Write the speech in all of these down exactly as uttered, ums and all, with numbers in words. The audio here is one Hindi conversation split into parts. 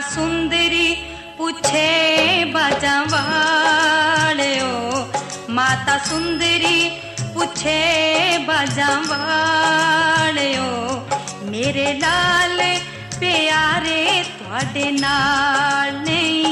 सुंदरी पूछे बाजा वालियो, माता सुंदरी पूछे बाजा वालियो, मेरे लाल प्यारे तुहाडे नाल नहीं।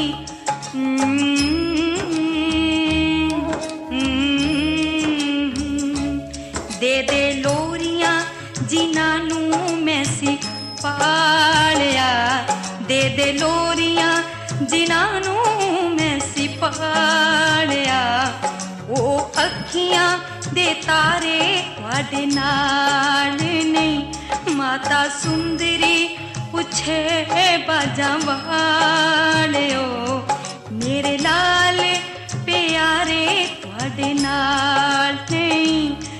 दे दे लोरियां जिन्हां नूं मैं सी पालिया, दे दे लोरियां जिन्हां नूं मैं सी पालिया, ओ अखियां दे तारे तुहाडे नाल नहीं। माता सुंदरी पूछे बाजा वालियो, मेरे लाल प्यारे तुहाडे नाल नहीं।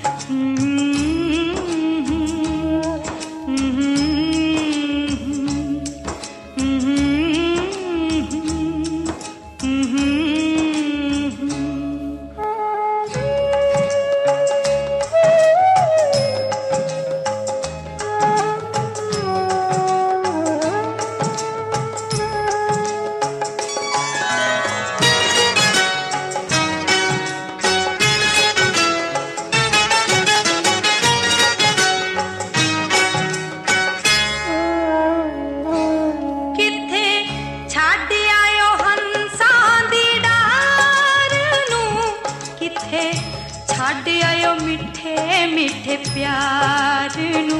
छड़ आयो मिठे मिठे प्यार नू,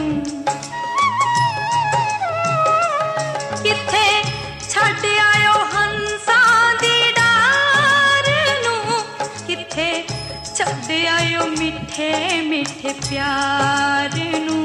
किथे छड़ आयो हंसां दी डार नू, किथे छड़ आयो मिठे मिठे प्यार नू।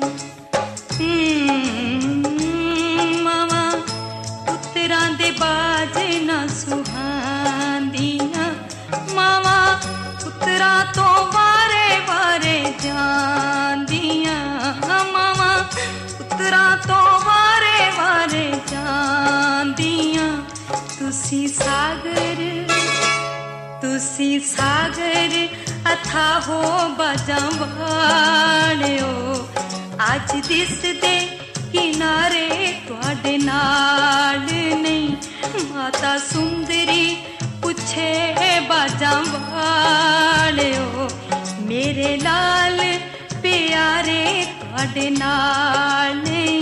मावा पुत्रां दे बाज ना सुहांदियां, मावा पुत्रा तो वारे वारे जांदियां, मावा पुत्रा तो वारे वारे जांदियां। तुसी सागर तुसी सागर अथाहो बाजा वालियो, अज दिस दे किनारे तुहाडे नाल नहीं। माता सुंदरी पूछे बाजा वालियो, मेरे लाल प्यारे तुहाडे नाल नहीं।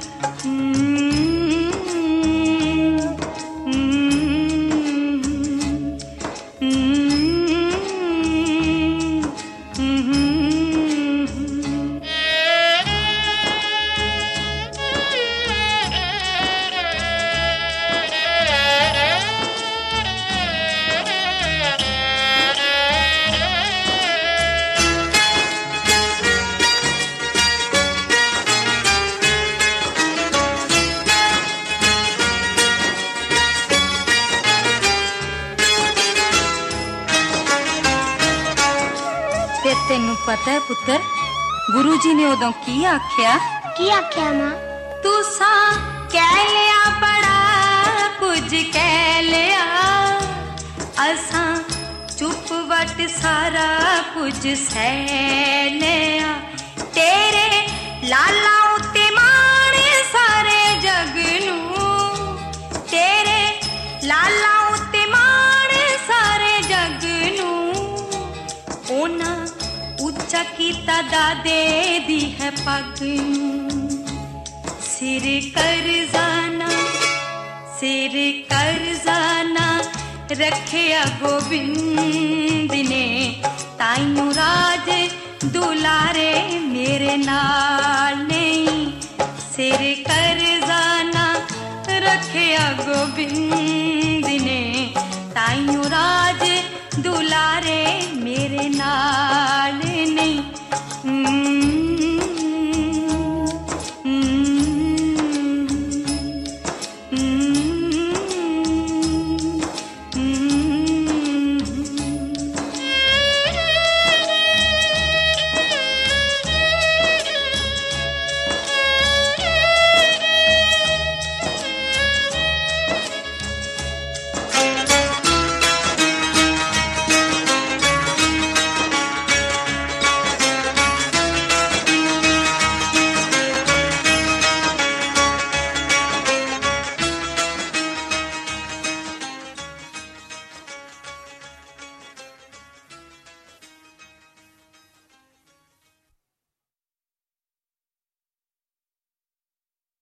तेनू पता है पुत्र, गुरु जी ने उदों की आख्या? की आख्या मां? तुसा कह लिया बड़ा कुछ कह लिया, असां चुप वट सारा कुछ सह लिया। तेरे लाला उत्ते माणे सारे जग नू, तेरे लाला उत्ते माणे सारे जग नू। ओना उच्चा कीता दादे दी है पग नू, सिर करजाना सिर करजाना रखिया गोबिंद ने, ताइयों राज दुलारे मेरे नाल नहीं। सिर करजाना रखिया गोबिंद ने, ताइयों राज दुलारे मेरे नाल नहीं।